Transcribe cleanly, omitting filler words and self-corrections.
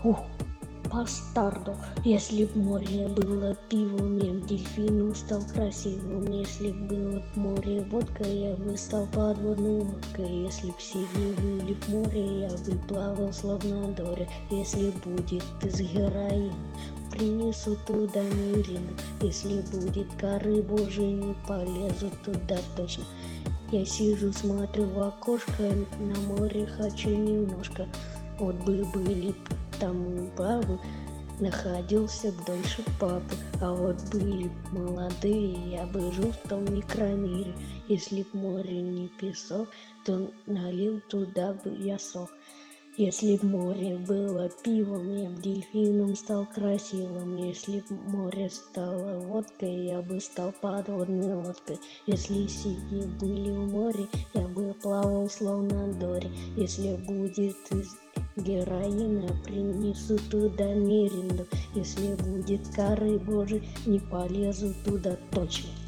Ух, бастарду. Если б море было пивом, я б дельфином стал красивым. Если б было б море водкой, я бы стал подводной лодкой. Если б синие были в море, я бы плавал словно Дори. Если будет из героина, принесу туда мирину. Если будет коры божьи, не полезу туда точно. Я сижу, смотрю в окошко, на море хочу немножко. Вот бы были там бабы, находился б дольше папы. А вот были б молодые, я бы жил в том микромире. Если б море не песок, то налил туда бы я сок. Если б море было пивом, я б дельфином стал красивым. Если б море стало водкой, я бы стал подводной лодкой. Если синие были в море, я бы плавал словно Дори. Если будет из героина, принесу туда миринду. Если будет коры божьи, не полезу туда точно.